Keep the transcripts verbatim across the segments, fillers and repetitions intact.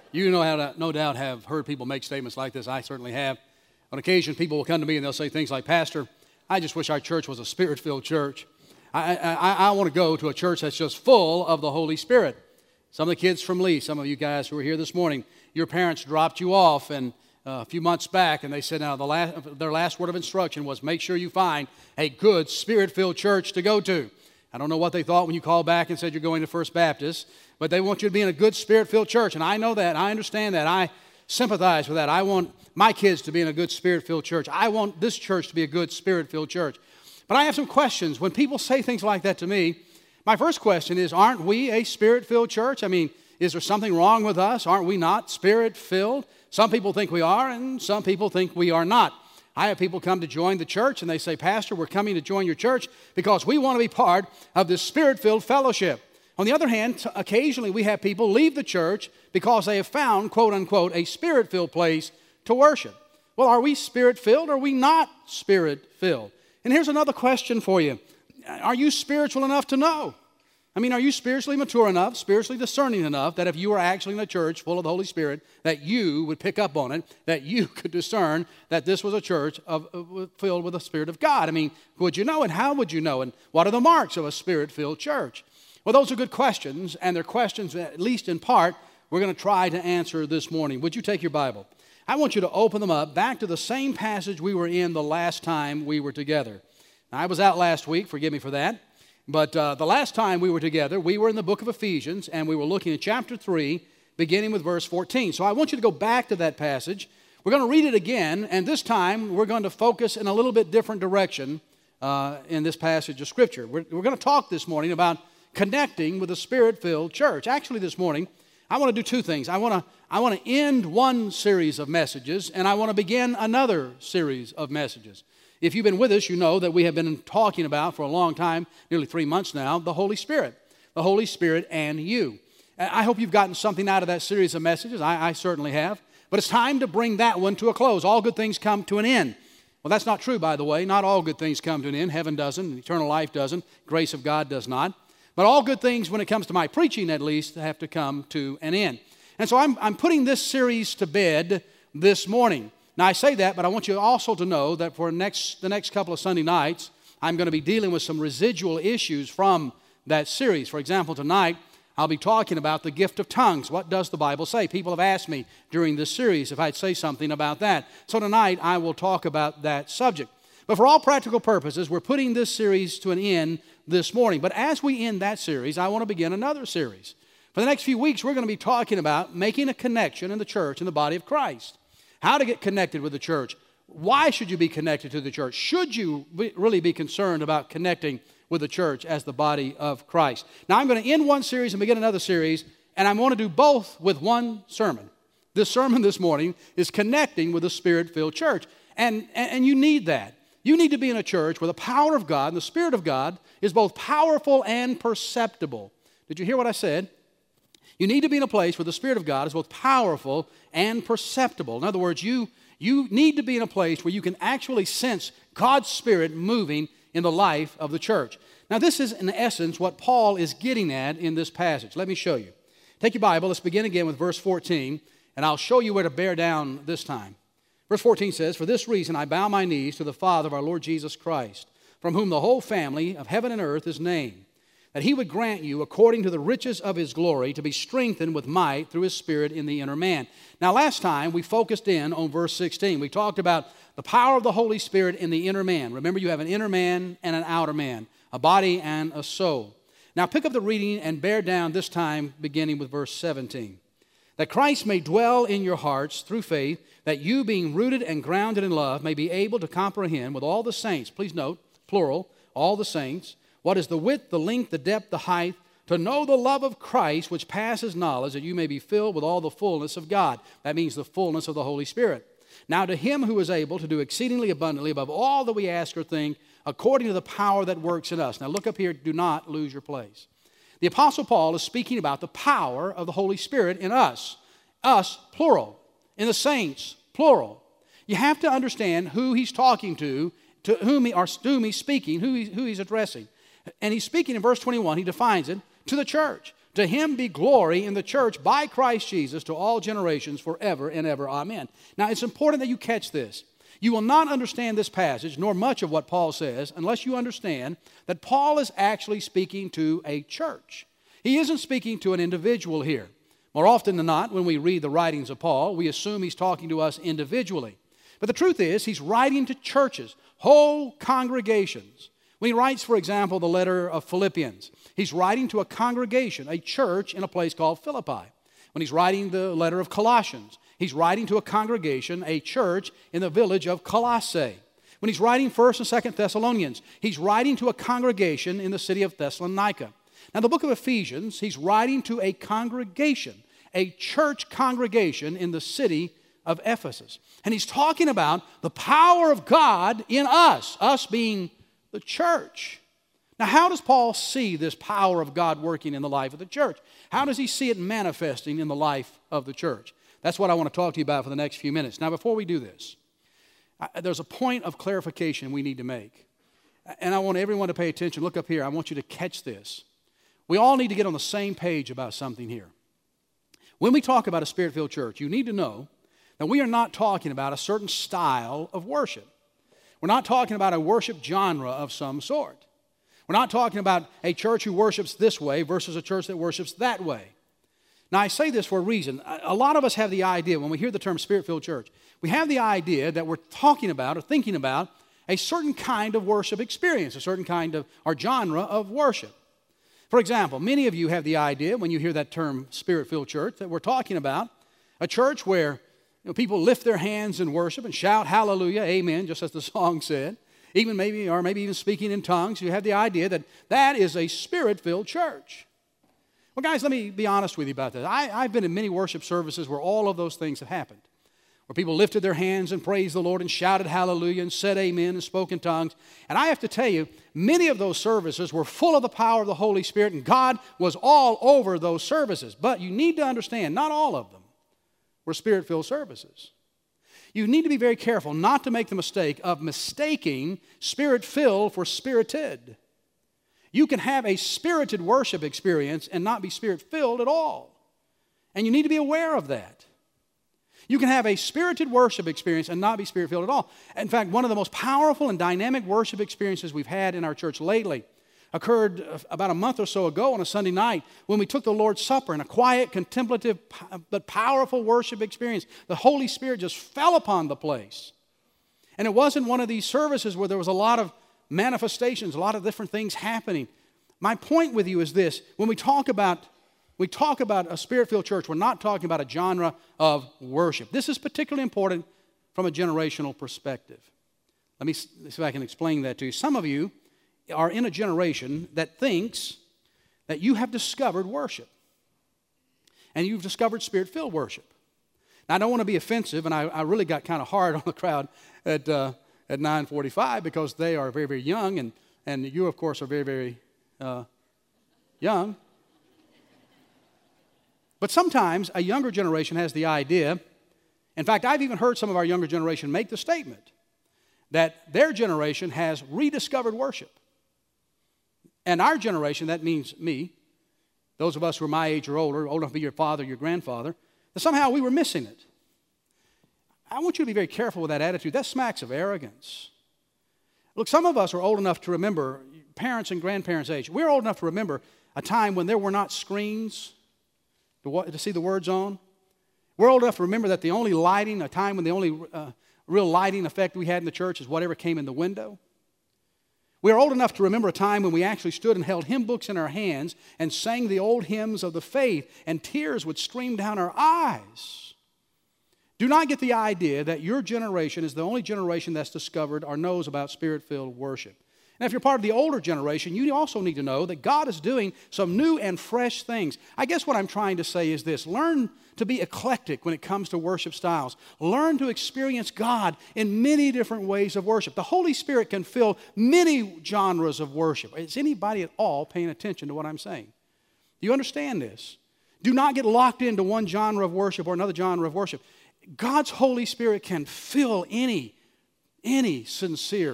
You know how to, no doubt have heard people make statements like this. I certainly have. On occasion, people will come to me and they'll say things like, Pastor, I just wish our church was a Spirit-filled church. I, I, I want to go to a church that's just full of the Holy Spirit. Some of the kids from Lee, some of you guys who are here this morning, your parents dropped you off and uh, a few months back, and they said, now the last, their last word of instruction was, make sure you find a good Spirit-filled church to go to. I don't know what they thought when you called back and said you're going to First Baptist, but they want you to be in a good Spirit-filled church, and I know that. I understand that. I sympathize with that. I want my kids to be in a good Spirit-filled church. I want this church to be a good Spirit-filled church. But I have some questions. When people say things like that to me, my first question is, aren't we a Spirit-filled church? I mean, is there something wrong with us? Aren't we not Spirit-filled? Some people think we are, and some people think we are not. I have people come to join the church, and they say, Pastor, we're coming to join your church because we want to be part of this Spirit-filled fellowship. On the other hand, occasionally we have people leave the church because they have found, quote unquote, a Spirit-filled place to worship. Well, are we Spirit-filled or are we not Spirit-filled? And here's another question for you. Are you spiritual enough to know? I mean, are you spiritually mature enough, spiritually discerning enough that if you were actually in a church full of the Holy Spirit, that you would pick up on it, that you could discern that this was a church of, of, filled with the Spirit of God? I mean, would you know, and how would you know, and what are the marks of a Spirit-filled church? Well, those are good questions, and they're questions, at least in part, we're going to try to answer this morning. Would you take your Bible? I want you to open them up back to the same passage we were in the last time we were together. Now, I was out last week, forgive me for that, but uh, the last time we were together, we were in the book of Ephesians, and we were looking at chapter three, beginning with verse fourteen. So I want you to go back to that passage. We're going to read it again, and this time we're going to focus in a little bit different direction uh, in this passage of Scripture. We're, we're going to talk this morning about connecting with a Spirit-filled church. Actually, this morning, I want to do two things. I want to I want to end one series of messages, and I want to begin another series of messages. If you've been with us, you know that we have been talking about for a long time, nearly three months now, the Holy Spirit. The Holy Spirit and you. I hope you've gotten something out of that series of messages. I, I certainly have. But it's time to bring that one to a close. All good things come to an end. Well, that's not true, by the way. Not all good things come to an end. Heaven doesn't. Eternal life doesn't. Grace of God does not. But all good things, when it comes to my preaching at least, have to come to an end. And so I'm, I'm putting this series to bed this morning. Now, I say that, but I want you also to know that for next, the next couple of Sunday nights, I'm going to be dealing with some residual issues from that series. For example, tonight, I'll be talking about the gift of tongues. What does the Bible say? People have asked me during this series if I'd say something about that. So tonight, I will talk about that subject. But for all practical purposes, we're putting this series to an end this morning. But as we end that series, I want to begin another series. For the next few weeks, we're going to be talking about making a connection in the church, in the body of Christ. How to get connected with the church. Why should you be connected to the church? Should you be, really be concerned about connecting with the church as the body of Christ? Now, I'm going to end one series and begin another series, and I want to do both with one sermon. This sermon this morning is connecting with a Spirit-filled church, and, and, and you need that. You need to be in a church where the power of God and the Spirit of God is both powerful and perceptible. Did you hear what I said? You need to be in a place where the Spirit of God is both powerful and perceptible. In other words, you, you need to be in a place where you can actually sense God's Spirit moving in the life of the church. Now, this is, in essence, what Paul is getting at in this passage. Let me show you. Take your Bible. Let's begin again with verse fourteen, and I'll show you where to bear down this time. Verse fourteen says, For this reason I bow my knees to the Father of our Lord Jesus Christ, from whom the whole family of heaven and earth is named, that he would grant you, according to the riches of his glory, to be strengthened with might through his Spirit in the inner man. Now, last time we focused in on verse sixteen. We talked about the power of the Holy Spirit in the inner man. Remember, you have an inner man and an outer man, a body and a soul. Now, pick up the reading and bear down this time, beginning with verse seventeen. That Christ may dwell in your hearts through faith, that you, being rooted and grounded in love, may be able to comprehend with all the saints, please note, plural, all the saints, what is the width, the length, the depth, the height, to know the love of Christ, which passes knowledge, that you may be filled with all the fullness of God. That means the fullness of the Holy Spirit. Now to him who is able to do exceedingly abundantly above all that we ask or think, according to the power that works in us. Now look up here, do not lose your place. The Apostle Paul is speaking about the power of the Holy Spirit in us. Us, plural. In the saints, plural. You have to understand who he's talking to, to whom, he, or to whom he's speaking, who, he, who he's addressing. And he's speaking in verse twenty-one, he defines it, to the church. To him be glory in the church by Christ Jesus to all generations forever and ever. Amen. Now, it's important that you catch this. You will not understand this passage, nor much of what Paul says, unless you understand that Paul is actually speaking to a church. He isn't speaking to an individual here. More often than not, when we read the writings of Paul, we assume he's talking to us individually. But the truth is, he's writing to churches, whole congregations. When he writes, for example, the letter of Philippians, he's writing to a congregation, a church in a place called Philippi. When he's writing the letter of Colossians, he's writing to a congregation, a church in the village of Colossae. When he's writing First and Second Thessalonians, he's writing to a congregation in the city of Thessalonica. Now, the book of Ephesians, he's writing to a congregation, a church congregation in the city of Ephesus. And he's talking about the power of God in us, us being the church. Now, how does Paul see this power of God working in the life of the church? How does he see it manifesting in the life of the church? That's what I want to talk to you about for the next few minutes. Now, before we do this, I, there's a point of clarification we need to make. And I want everyone to pay attention. Look up here. I want you to catch this. We all need to get on the same page about something here. When we talk about a Spirit-filled church, you need to know that we are not talking about a certain style of worship. We're not talking about a worship genre of some sort. We're not talking about a church who worships this way versus a church that worships that way. Now, I say this for a reason. A lot of us have the idea, when we hear the term Spirit-filled church, we have the idea that we're talking about or thinking about a certain kind of worship experience, a certain kind of, or genre of worship. For example, many of you have the idea, when you hear that term Spirit-filled church, that we're talking about a church where you know, people lift their hands in worship and shout hallelujah, amen, just as the song said. Even maybe, or maybe even speaking in tongues. You have the idea that that is a Spirit-filled church. Well, guys, let me be honest with you about this. I, I've been in many worship services where all of those things have happened. Where people lifted their hands and praised the Lord and shouted hallelujah and said amen and spoke in tongues. And I have to tell you, many of those services were full of the power of the Holy Spirit, and God was all over those services. But you need to understand, not all of them were Spirit-filled services. You need to be very careful not to make the mistake of mistaking Spirit-filled for spirited. You can have a spirited worship experience and not be Spirit-filled at all. And you need to be aware of that. You can have a spirited worship experience and not be Spirit-filled at all. In fact, one of the most powerful and dynamic worship experiences we've had in our church lately occurred about a month or so ago on a Sunday night when we took the Lord's Supper in a quiet, contemplative, but powerful worship experience. The Holy Spirit just fell upon the place. And it wasn't one of these services where there was a lot of manifestations, a lot of different things happening. My point with you is this. When we talk about, we talk about a Spirit-filled church, we're not talking about a genre of worship. This is particularly important from a generational perspective. Let me see if I can explain that to you. Some of you are in a generation that thinks that you have discovered worship. And you've discovered Spirit-filled worship. Now, I don't want to be offensive, and I, I really got kind of hard on the crowd at, uh, at nine forty-five because they are very, very young, and, and you, of course, are very, very uh, young. But sometimes a younger generation has the idea, in fact, I've even heard some of our younger generation make the statement that their generation has rediscovered worship. And our generation, that means me, those of us who are my age or older, old enough to be your father, your grandfather, that somehow we were missing it. I want you to be very careful with that attitude. That smacks of arrogance. Look, some of us are old enough to remember, parents and grandparents' age, we're old enough to remember a time when there were not screens to, to see the words on. We're old enough to remember that the only lighting, a time when the only uh, real lighting effect we had in the church is whatever came in the window. We are old enough to remember a time when we actually stood and held hymn books in our hands and sang the old hymns of the faith, and tears would stream down our eyes. Do not get the idea that your generation is the only generation that's discovered or knows about Spirit-filled worship. Now, if you're part of the older generation, you also need to know that God is doing some new and fresh things. I guess what I'm trying to say is this. Learn to be eclectic when it comes to worship styles. Learn to experience God in many different ways of worship. The Holy Spirit can fill many genres of worship. Is anybody at all paying attention to what I'm saying? Do you understand this? Do not get locked into one genre of worship or another genre of worship. God's Holy Spirit can fill any, any sincere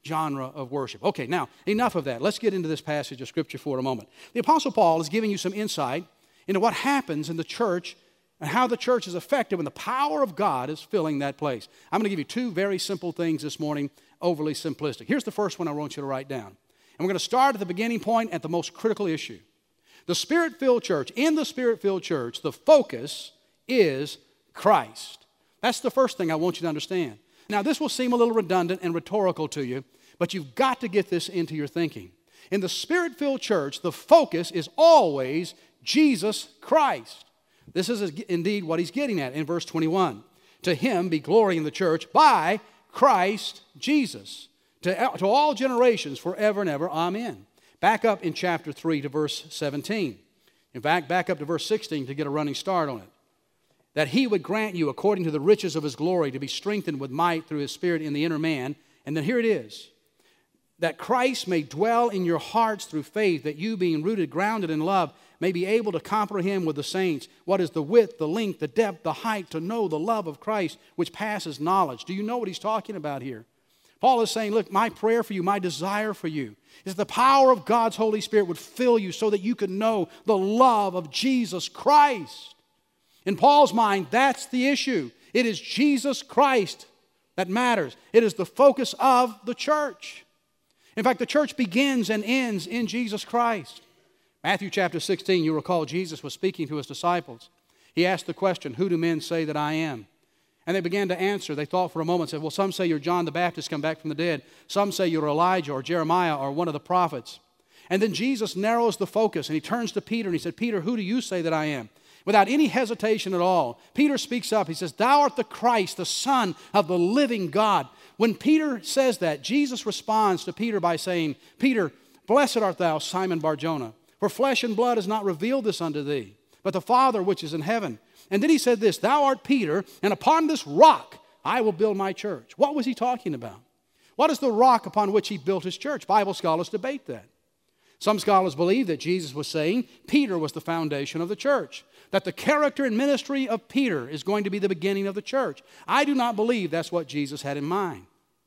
genre of worship. Okay, now, enough of that. Let's get into this passage of Scripture for a moment. The Apostle Paul is giving you some insight into what happens in the church and how the church is effective when the power of God is filling that place. I'm going to give you two very simple things this morning, overly simplistic. Here's the first one I want you to write down. And we're going to start at the beginning point at the most critical issue. The Spirit-filled church, in the Spirit-filled church, the focus is Christ. That's the first thing I want you to understand. Now, this will seem a little redundant and rhetorical to you, but you've got to get this into your thinking. In the Spirit-filled church, the focus is always Jesus Christ. This is indeed what he's getting at in verse twenty-one. To him be glory in the church by Christ Jesus, to, to all generations forever and ever. Amen. Back up in chapter three to verse seventeen. In fact, back up to verse sixteen to get a running start on it. That he would grant you, according to the riches of his glory, to be strengthened with might through his Spirit in the inner man. And then here it is. That Christ may dwell in your hearts through faith, that you, being rooted, grounded in love, may be able to comprehend with the saints what is the width, the length, the depth, the height, to know the love of Christ, which passes knowledge. Do you know what he's talking about here? Paul is saying, look, my prayer for you, my desire for you, is the power of God's Holy Spirit would fill you so that you could know the love of Jesus Christ. In Paul's mind, that's the issue. It is Jesus Christ that matters. It is the focus of the church. In fact, the church begins and ends in Jesus Christ. Matthew chapter sixteen, you recall Jesus was speaking to his disciples. He asked the question, who do men say that I am? And they began to answer. They thought for a moment, said, well, some say you're John the Baptist come back from the dead. Some say you're Elijah or Jeremiah or one of the prophets. And then Jesus narrows the focus and he turns to Peter and he said, Peter, who do you say that I am? Without any hesitation at all, Peter speaks up. He says, thou art the Christ, the Son of the living God. When Peter says that, Jesus responds to Peter by saying, Peter, blessed art thou, Simon Bar-Jonah, for flesh and blood has not revealed this unto thee, but the Father which is in heaven. And then he said this, thou art Peter, and upon this rock I will build my church. What was he talking about? What is the rock upon which he built his church? Bible scholars debate that. Some scholars believe that Jesus was saying Peter was the foundation of the church, that the character and ministry of Peter is going to be the beginning of the church. I do not believe that's what Jesus had in mind.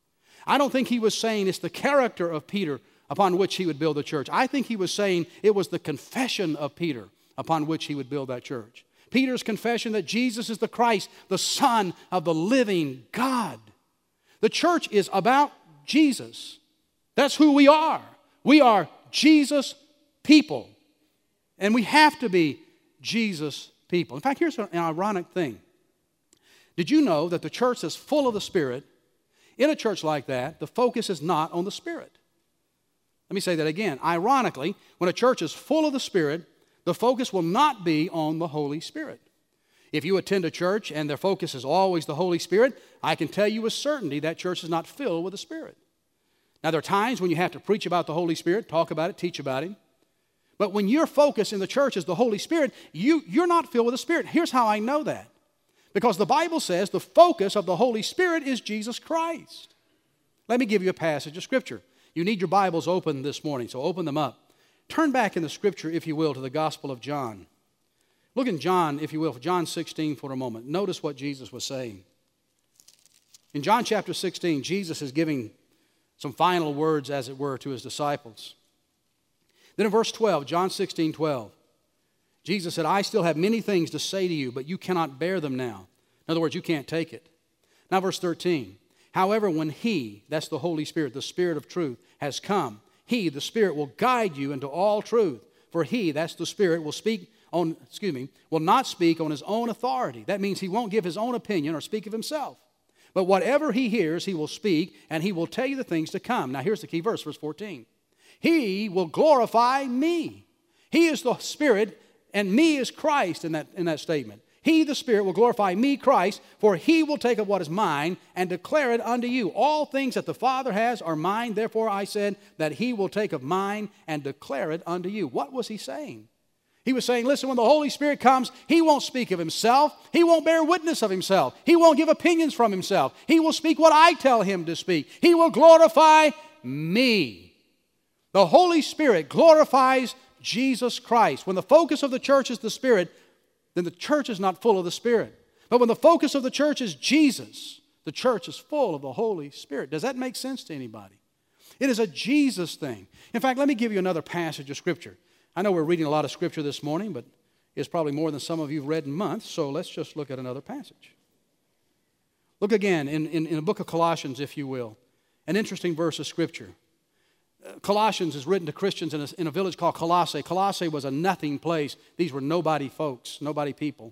I don't think he was saying it's the character of Peter upon which he would build the church. I think he was saying it was the confession of Peter upon which he would build that church. Peter's confession that Jesus is the Christ, the Son of the living God. The church is about Jesus. That's who we are. We are Jesus people. And we have to be Jesus people. In fact, here's an ironic thing. Did you know that the church is full of the Spirit? In a church like that, the focus is not on the Spirit. Let me say that again. Ironically, when a church is full of the Spirit, the focus will not be on the Holy Spirit. If you attend a church and their focus is always the Holy Spirit, I can tell you with certainty that church is not filled with the Spirit. Now, there are times when you have to preach about the Holy Spirit, talk about it, teach about Him. But when your focus in the church is the Holy Spirit, you, you're not filled with the Spirit. Here's how I know that. Because the Bible says the focus of the Holy Spirit is Jesus Christ. Let me give you a passage of Scripture. You need your Bibles open this morning, so open them up. Turn back in the Scripture, if you will, to the Gospel of John. Look in John, if you will, John sixteen for a moment. Notice what Jesus was saying. In John chapter sixteen, Jesus is giving some final words, as it were, to His disciples. Then in verse twelve, John sixteen, twelve, Jesus said, I still have many things to say to you, but you cannot bear them now. In other words, you can't take it. Now verse thirteen, however, when He, that's the Holy Spirit, the Spirit of truth, has come, He, the Spirit, will guide you into all truth. For He, that's the Spirit, will speak on, excuse me, will not speak on His own authority. That means He won't give His own opinion or speak of Himself. But whatever He hears, He will speak, and He will tell you the things to come. Now here's the key verse, verse fourteen. He will glorify me. He is the Spirit, and me is Christ in that, in that statement. He, the Spirit, will glorify me, Christ, for He will take of what is mine and declare it unto you. All things that the Father has are mine. Therefore I said that He will take of mine and declare it unto you. What was He saying? He was saying, listen, when the Holy Spirit comes, He won't speak of Himself. He won't bear witness of Himself. He won't give opinions from Himself. He will speak what I tell Him to speak. He will glorify me. The Holy Spirit glorifies Jesus Christ. When the focus of the church is the Spirit, then the church is not full of the Spirit. But when the focus of the church is Jesus, the church is full of the Holy Spirit. Does that make sense to anybody? It is a Jesus thing. In fact, let me give you another passage of Scripture. I know we're reading a lot of Scripture this morning, but it's probably more than some of you have read in months, so let's just look at another passage. Look again in, in, in the book of Colossians, if you will. An interesting verse of Scripture. Uh, Colossians is written to Christians in a, in a village called Colossae. Colossae was a nothing place. These were nobody folks, nobody people.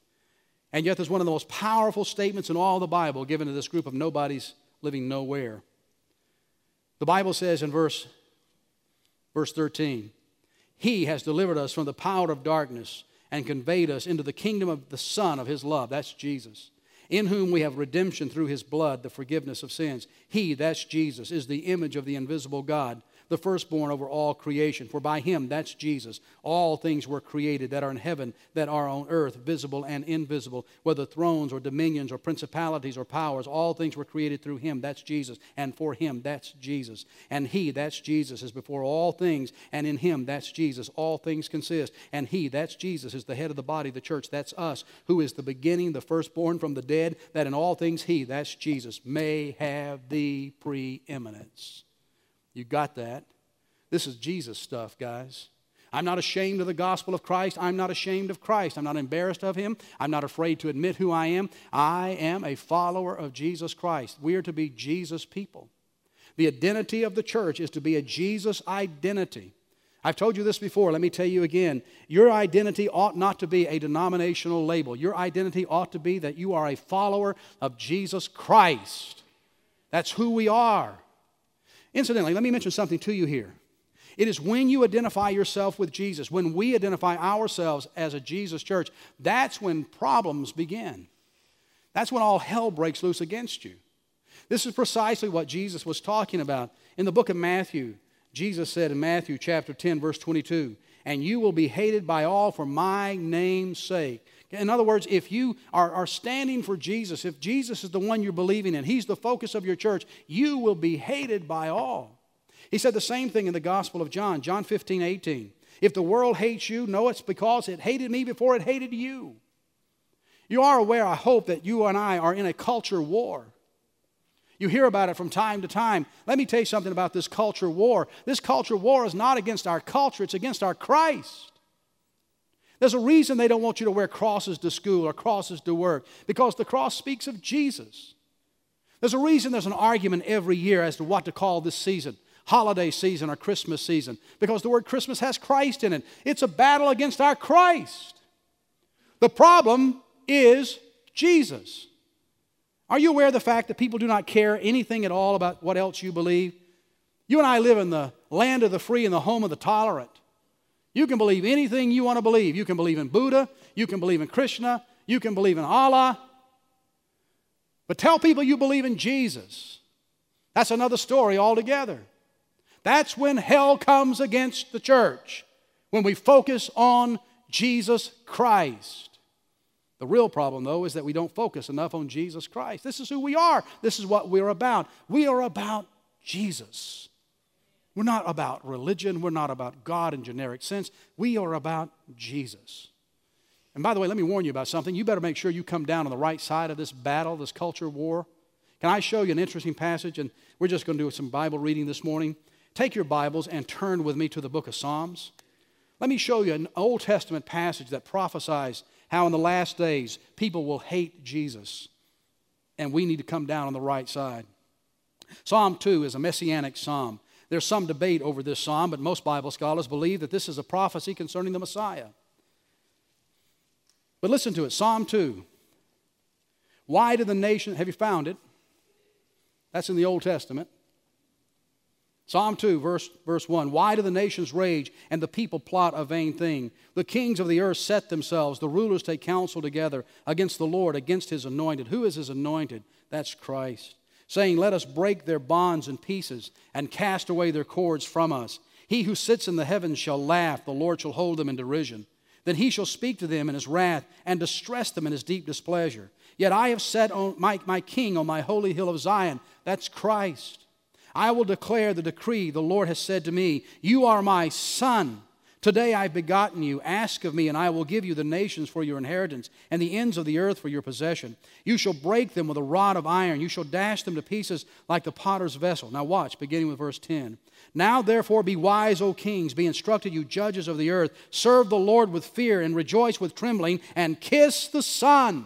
And yet there's one of the most powerful statements in all the Bible given to this group of nobodies living nowhere. The Bible says in verse, verse thirteen, He has delivered us from the power of darkness and conveyed us into the kingdom of the Son of His love. That's Jesus. In whom we have redemption through His blood, the forgiveness of sins. He, that's Jesus, is the image of the invisible God, the firstborn over all creation. For by Him, that's Jesus, all things were created that are in heaven, that are on earth, visible and invisible, whether thrones or dominions or principalities or powers, all things were created through Him, that's Jesus, and for Him, that's Jesus. And He, that's Jesus, is before all things, and in Him, that's Jesus, all things consist. And He, that's Jesus, is the head of the body, the church, that's us, who is the beginning, the firstborn from the dead, that in all things He, that's Jesus, may have the preeminence. You got that? This is Jesus stuff, guys. I'm not ashamed of the gospel of Christ. I'm not ashamed of Christ. I'm not embarrassed of Him. I'm not afraid to admit who I am. I am a follower of Jesus Christ. We are to be Jesus people. The identity of the church is to be a Jesus identity. I've told you this before. Let me tell you again. Your identity ought not to be a denominational label. Your identity ought to be that you are a follower of Jesus Christ. That's who we are. Incidentally, let me mention something to you here. It is when you identify yourself with Jesus, when we identify ourselves as a Jesus church, that's when problems begin. That's when all hell breaks loose against you. This is precisely what Jesus was talking about. In the book of Matthew, Jesus said in Matthew chapter ten, verse twenty-two, and you will be hated by all for my name's sake. In other words, if you are, are standing for Jesus, if Jesus is the one you're believing in, He's the focus of your church, you will be hated by all. He said the same thing in the Gospel of John, John fifteen, eighteen. If the world hates you, know it's because it hated me before it hated you. You are aware, I hope, that you and I are in a culture war. You hear about it from time to time. Let me tell you something about this culture war. This culture war is not against our culture, it's against our Christ. There's a reason they don't want you to wear crosses to school or crosses to work, because the cross speaks of Jesus. There's a reason there's an argument every year as to what to call this season, holiday season or Christmas season, because the word Christmas has Christ in it. It's a battle against our Christ. The problem is Jesus. Are you aware of the fact that people do not care anything at all about what else you believe? You and I live in the land of the free and the home of the tolerant. You can believe anything you want to believe. You can believe in Buddha. You can believe in Krishna. You can believe in Allah. But tell people you believe in Jesus. That's another story altogether. That's when hell comes against the church, when we focus on Jesus Christ. The real problem, though, is that we don't focus enough on Jesus Christ. This is who we are. This is what we're about. We are about Jesus. We're not about religion. We're not about God in generic sense. We are about Jesus. And by the way, let me warn you about something. You better make sure you come down on the right side of this battle, this culture war. Can I show you an interesting passage? And we're just going to do some Bible reading this morning. Take your Bibles and turn with me to the book of Psalms. Let me show you an Old Testament passage that prophesies how in the last days people will hate Jesus. And we need to come down on the right side. Psalm two is a messianic psalm. There's some debate over this psalm, but most Bible scholars believe that this is a prophecy concerning the Messiah. But listen to it, Psalm two. Why do the nations, have you found it? That's in the Old Testament. Psalm two, verse, verse one. Why do the nations rage and the people plot a vain thing? The kings of the earth set themselves, the rulers take counsel together against the Lord, against His anointed. Who is His anointed? That's Christ. Saying, let us break their bonds in pieces and cast away their cords from us. He who sits in the heavens shall laugh, the Lord shall hold them in derision. Then He shall speak to them in His wrath and distress them in His deep displeasure. Yet I have set on my, my king on my holy hill of Zion. That's Christ. I will declare the decree. The Lord has said to me, you are my son. Today I've begotten you. Ask of me, and I will give you the nations for your inheritance, and the ends of the earth for your possession. You shall break them with a rod of iron. You shall dash them to pieces like the potter's vessel. Now watch, beginning with verse ten. Now therefore be wise, O kings. Be instructed, you judges of the earth. Serve the Lord with fear, and rejoice with trembling, and kiss the Son,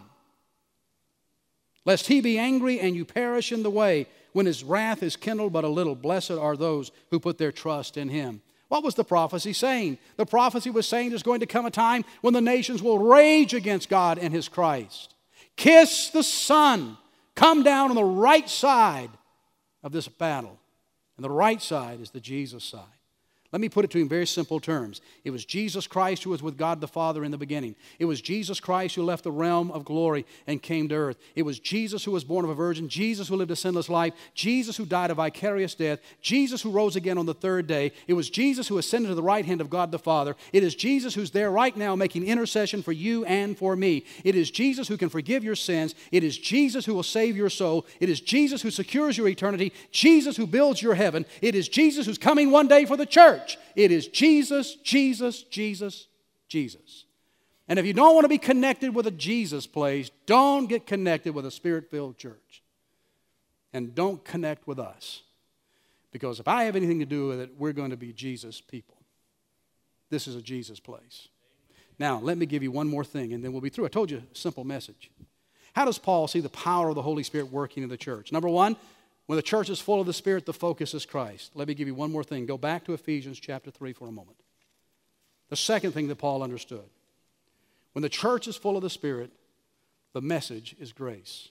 lest he be angry and you perish in the way, when his wrath is kindled but a little. Blessed are those who put their trust in him. What was the prophecy saying? The prophecy was saying there's going to come a time when the nations will rage against God and his Christ. Kiss the Son. Come down on the right side of this battle. And the right side is the Jesus side. Let me put it to you in very simple terms. It was Jesus Christ who was with God the Father in the beginning. It was Jesus Christ who left the realm of glory and came to earth. It was Jesus who was born of a virgin, Jesus who lived a sinless life, Jesus who died a vicarious death, Jesus who rose again on the third day. It was Jesus who ascended to the right hand of God the Father. It is Jesus who's there right now making intercession for you and for me. It is Jesus who can forgive your sins. It is Jesus who will save your soul. It is Jesus who secures your eternity. Jesus who builds your heaven. It is Jesus who's coming one day for the church. It is Jesus, Jesus, Jesus, Jesus. And if you don't want to be connected with a Jesus place, don't get connected with a Spirit-filled church. And don't connect with us. Because if I have anything to do with it, we're going to be Jesus people. This is a Jesus place. Now, let me give you one more thing, and then we'll be through. I told you a simple message. How does Paul see the power of the Holy Spirit working in the church? Number one, when the church is full of the Spirit, the focus is Christ. Let me give you one more thing. Go back to Ephesians chapter three for a moment. The second thing that Paul understood. When the church is full of the Spirit, the message is grace.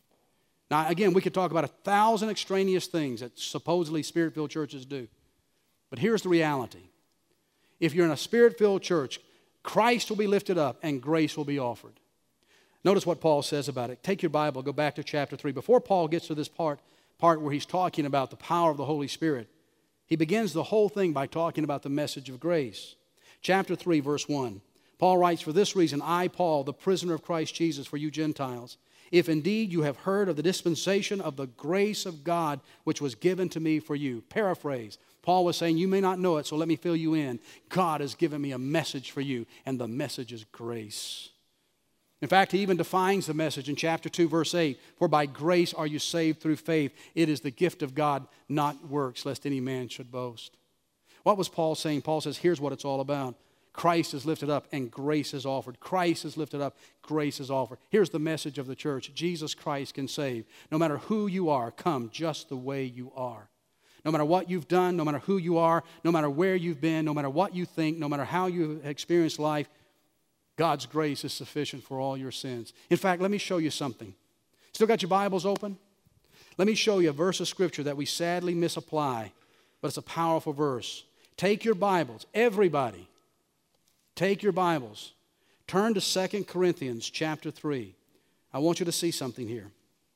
Now, again, we could talk about a thousand extraneous things that supposedly Spirit-filled churches do. But here's the reality. If you're in a Spirit-filled church, Christ will be lifted up and grace will be offered. Notice what Paul says about it. Take your Bible, go back to chapter three. Before Paul gets to this part, part where he's talking about the power of the Holy Spirit, he begins the whole thing by talking about the message of grace. Chapter three, verse one. Paul writes, "For this reason, I, Paul, the prisoner of Christ Jesus, for you Gentiles, if indeed you have heard of the dispensation of the grace of God which was given to me for you." Paraphrase. Paul was saying, you may not know it, so let me fill you in. God has given me a message for you, and the message is grace. In fact, he even defines the message in chapter two, verse eight. "For by grace are you saved through faith. It is the gift of God, not works, lest any man should boast." What was Paul saying? Paul says, here's what it's all about. Christ is lifted up and grace is offered. Christ is lifted up, grace is offered. Here's the message of the church. Jesus Christ can save. No matter who you are, come just the way you are. No matter what you've done, no matter who you are, no matter where you've been, no matter what you think, no matter how you've experienced life, God's grace is sufficient for all your sins. In fact, let me show you something. Still got your Bibles open? Let me show you a verse of Scripture that we sadly misapply, but it's a powerful verse. Take your Bibles, everybody. Take your Bibles. Turn to Second Corinthians chapter three. I want you to see something here.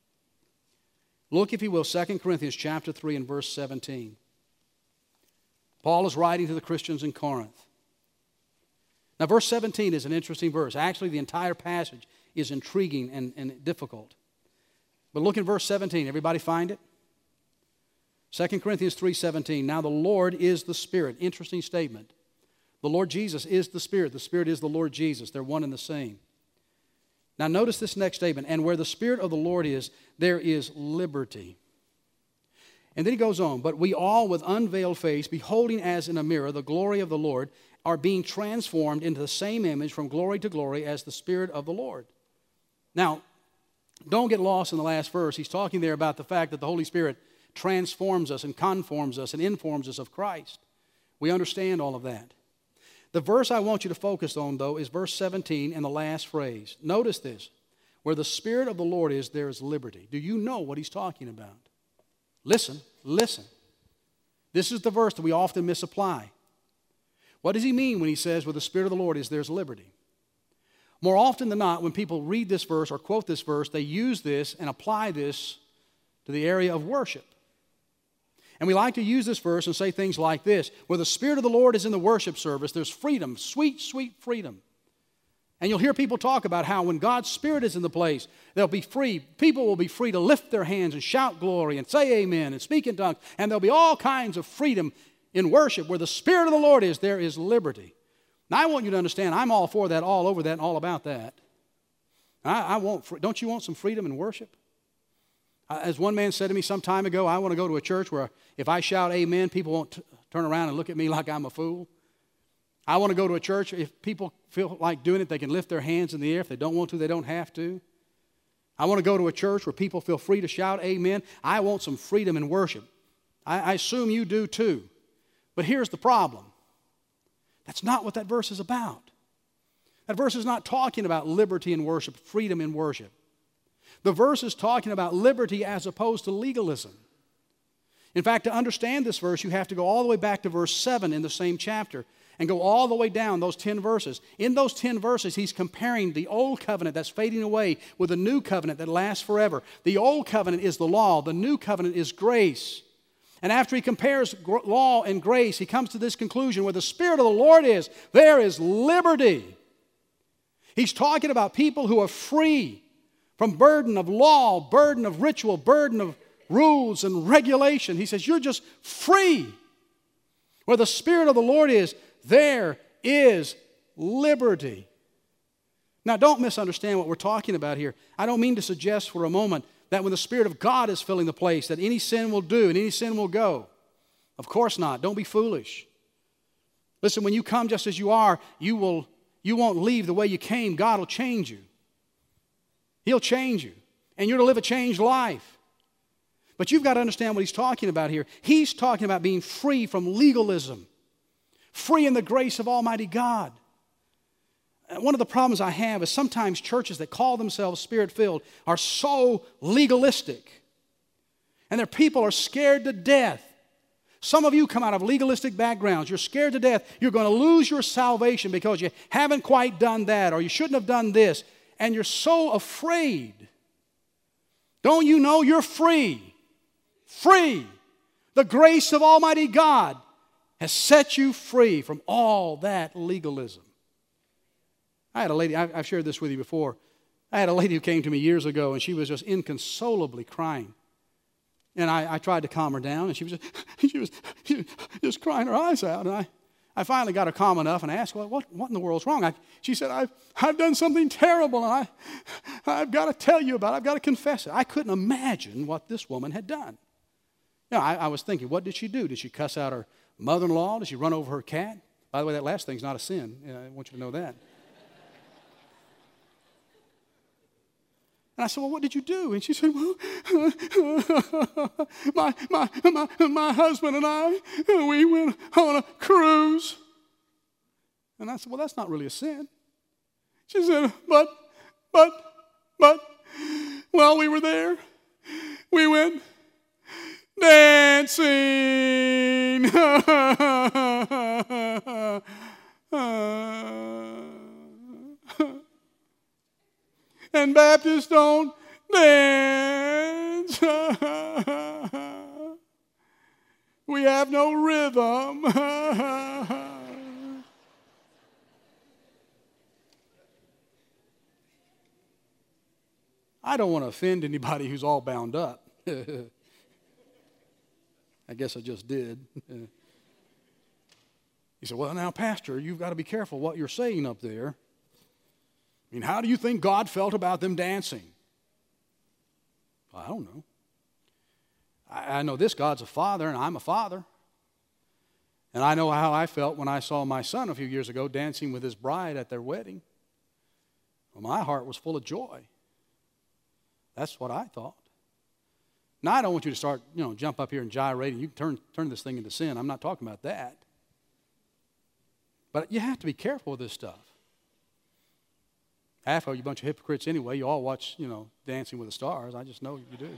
Look, if you will, Second Corinthians chapter three and verse seventeen. Paul is writing to the Christians in Corinth. Now, verse seventeen is an interesting verse. Actually, the entire passage is intriguing and, and difficult. But look at verse seventeen. Everybody find it? Second Corinthians three seventeen. "Now the Lord is the Spirit." Interesting statement. The Lord Jesus is the Spirit. The Spirit is the Lord Jesus. They're one and the same. Now notice this next statement. "And where the Spirit of the Lord is, there is liberty." And then he goes on, "But we all with unveiled face, beholding as in a mirror the glory of the Lord, are being transformed into the same image from glory to glory as the Spirit of the Lord." Now, don't get lost in the last verse. He's talking there about the fact that the Holy Spirit transforms us and conforms us and informs us of Christ. We understand all of that. The verse I want you to focus on, though, is verse seventeen and the last phrase. Notice this. "Where the Spirit of the Lord is, there is liberty." Do you know what he's talking about? Listen, listen. This is the verse that we often misapply. What does he mean when he says, "Where the Spirit of the Lord is, there's liberty"? More often than not, when people read this verse or quote this verse, they use this and apply this to the area of worship. And we like to use this verse and say things like this: "Where the Spirit of the Lord is in the worship service, there's freedom, sweet, sweet freedom." And you'll hear people talk about how when God's Spirit is in the place, they'll be free. People will be free to lift their hands and shout glory and say amen and speak in tongues. And there'll be all kinds of freedom In worship, where the Spirit of the Lord is, there is liberty. Now, I want you to understand, I'm all for that, all over that, and all about that. I, I want, don't you want some freedom in worship? As one man said to me some time ago, I want to go to a church where if I shout amen, people won't t- turn around and look at me like I'm a fool. I want to go to a church, if people feel like doing it, they can lift their hands in the air. If they don't want to, they don't have to. I want to go to a church where people feel free to shout amen. I want some freedom in worship. I, I assume you do too. But here's the problem. That's not what that verse is about. That verse is not talking about liberty in worship, freedom in worship. The verse is talking about liberty as opposed to legalism. In fact, to understand this verse, you have to go all the way back to verse seven in the same chapter and go all the way down those ten verses. In those ten verses, he's comparing the old covenant that's fading away with the new covenant that lasts forever. The old covenant is the law. The new covenant is grace. And after he compares law and grace, he comes to this conclusion: where the Spirit of the Lord is, there is liberty. He's talking about people who are free from burden of law, burden of ritual, burden of rules and regulation. He says, you're just free. Where the Spirit of the Lord is, there is liberty. Now, don't misunderstand what we're talking about here. I don't mean to suggest for a moment that when the Spirit of God is filling the place, that any sin will do and any sin will go. Of course not. Don't be foolish. Listen, when you come just as you are, you will, you won't leave the way you came. God will change you. He'll change you. And you're to live a changed life. But you've got to understand what he's talking about here. He's talking about being free from legalism. Free in the grace of Almighty God. One of the problems I have is sometimes churches that call themselves Spirit-filled are so legalistic. And their people are scared to death. Some of you come out of legalistic backgrounds. You're scared to death. You're going to lose your salvation because you haven't quite done that, or you shouldn't have done this. And you're so afraid. Don't you know you're free? Free. The grace of Almighty God has set you free from all that legalism. I had a lady, I've shared this with you before. I had a lady who came to me years ago, and she was just inconsolably crying. And I, I tried to calm her down, and she was, just, she was she was just crying her eyes out. And I, I finally got her calm enough, and I asked, well, what, what in the world's wrong? I, she said, I've, I've done something terrible, and I, I've got to tell you about it. I've got to confess it. I couldn't imagine what this woman had done. You know, I, I was thinking, what did she do? Did she cuss out her mother-in-law? Did she run over her cat? By the way, that last thing's not a sin. You know, I want you to know that. And I said, well, what did you do? And she said, well, my, my, my, my husband and I, we went on a cruise. And I said, well, that's not really a sin. She said, but, but, but, while we were there, we went dancing. And Baptists don't dance. We have no rhythm. I don't want to offend anybody who's all bound up. I guess I just did. He said, well, now, Pastor, you've got to be careful what you're saying up there. I mean, how do you think God felt about them dancing? Well, I don't know. I, I know this, God's a father, and I'm a father. And I know how I felt when I saw my son a few years ago dancing with his bride at their wedding. Well, my heart was full of joy. That's what I thought. Now, I don't want you to start, you know, jump up here and gyrate, and you can turn, turn this thing into sin. I'm not talking about that. But you have to be careful with this stuff. Half of you a bunch of hypocrites anyway. You all watch, you know, Dancing with the Stars. I just know you do.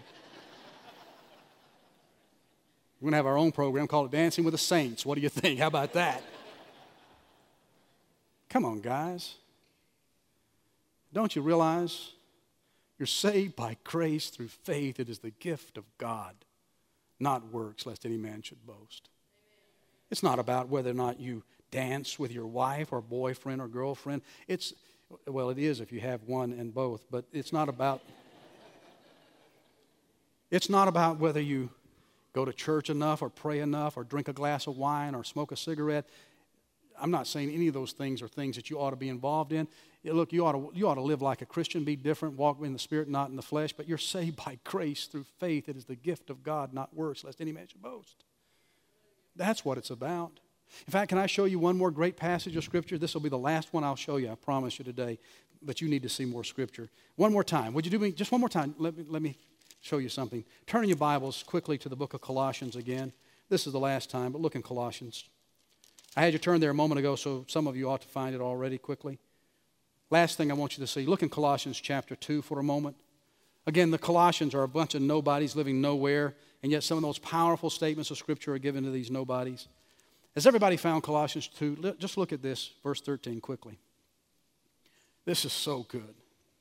We're going to have our own program called Dancing with the Saints. What do you think? How about that? Come on, guys. Don't you realize you're saved by grace through faith? It is the gift of God, not works, lest any man should boast. It's not about whether or not you dance with your wife or boyfriend or girlfriend. It's Well, it is if you have one and both, but it's not about it's not about whether you go to church enough or pray enough or drink a glass of wine or smoke a cigarette. I'm not saying any of those things are things that you ought to be involved in. Yeah, look, you ought to, you ought to live like a Christian, be different, walk in the Spirit, not in the flesh, but you're saved by grace through faith. It is the gift of God, not works, lest any man should boast. That's what it's about. In fact, can I show you one more great passage of Scripture? This will be the last one I'll show you, I promise you today. But you need to see more Scripture. One more time. Would you do me just one more time? Let me, let me show you something. Turn in your Bibles quickly to the book of Colossians again. This is the last time, but look in Colossians. I had you turn there a moment ago, so some of you ought to find it already quickly. Last thing I want you to see, look in Colossians chapter two for a moment. Again, the Colossians are a bunch of nobodies living nowhere, and yet some of those powerful statements of Scripture are given to these nobodies. Has everybody found Colossians two? Just look at this, verse thirteen, quickly. This is so good.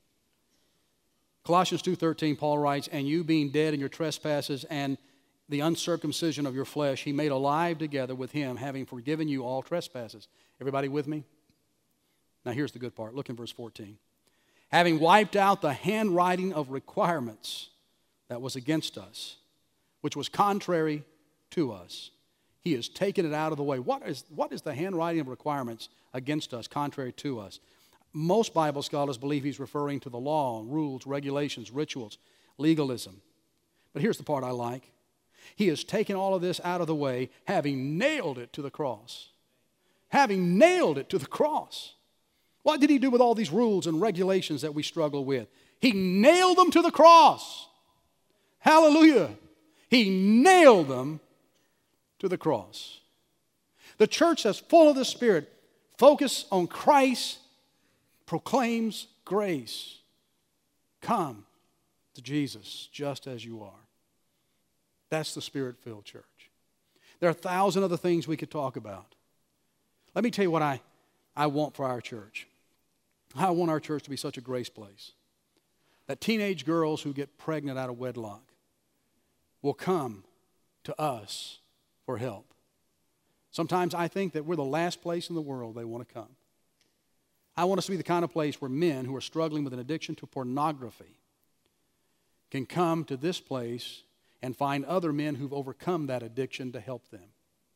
Colossians two thirteen, Paul writes, "And you being dead in your trespasses and the uncircumcision of your flesh, he made alive together with him, having forgiven you all trespasses." Everybody with me? Now here's the good part. Look in verse fourteen. "Having wiped out the handwriting of requirements that was against us, which was contrary to us. He has taken it out of the way." What is, what is the handwriting of requirements against us, contrary to us? Most Bible scholars believe he's referring to the law, rules, regulations, rituals, legalism. But here's the part I like. He has taken all of this out of the way, having nailed it to the cross. Having nailed it to the cross. What did he do with all these rules and regulations that we struggle with? He nailed them to the cross. Hallelujah. He nailed them to the cross. The church that's full of the Spirit, focus on Christ, proclaims grace. Come to Jesus just as you are. That's the Spirit-filled church. There are a thousand other things we could talk about. Let me tell you what I, I want for our church. I want our church to be such a grace place that teenage girls who get pregnant out of wedlock will come to us for help. Sometimes I think that we're the last place in the world they want to come. I want us to be the kind of place where men who are struggling with an addiction to pornography can come to this place and find other men who've overcome that addiction to help them.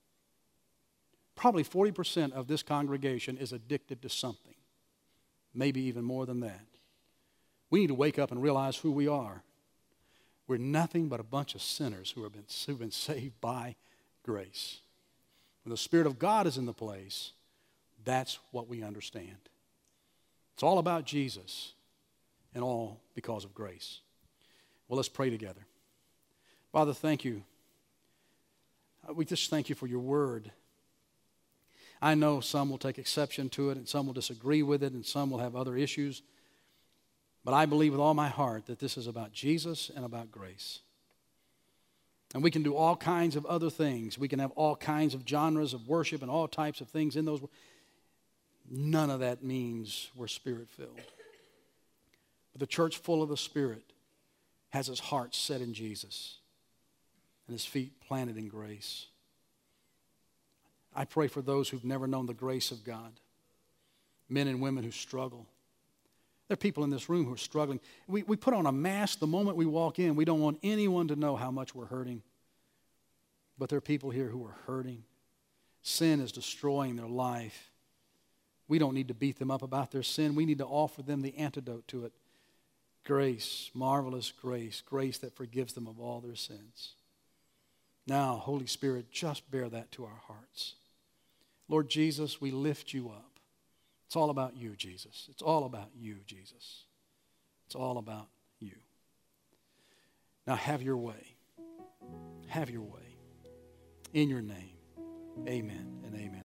Probably forty percent of this congregation is addicted to something, maybe even more than that. We need to wake up and realize who we are. We're nothing but a bunch of sinners who have been, who've been saved by grace. When the Spirit of God is in the place, that's what we understand. It's all about Jesus and all because of grace. Well, let's pray together. Father, thank you. We just thank you for your word. I know some will take exception to it and some will disagree with it and some will have other issues. But I believe with all my heart that this is about Jesus and about grace. And we can do all kinds of other things. We can have all kinds of genres of worship and all types of things in those. None of that means we're Spirit-filled. But the church full of the Spirit has its heart set in Jesus and his feet planted in grace. I pray for those who've never known the grace of God, men and women who struggle. There are people in this room who are struggling. We, we put on a mask the moment we walk in. We don't want anyone to know how much we're hurting. But there are people here who are hurting. Sin is destroying their life. We don't need to beat them up about their sin. We need to offer them the antidote to it. Grace, marvelous grace, grace that forgives them of all their sins. Now, Holy Spirit, just bear that to our hearts. Lord Jesus, we lift you up. It's all about you, Jesus. It's all about you, Jesus. It's all about you. Now have your way. Have your way. In your name, amen and amen.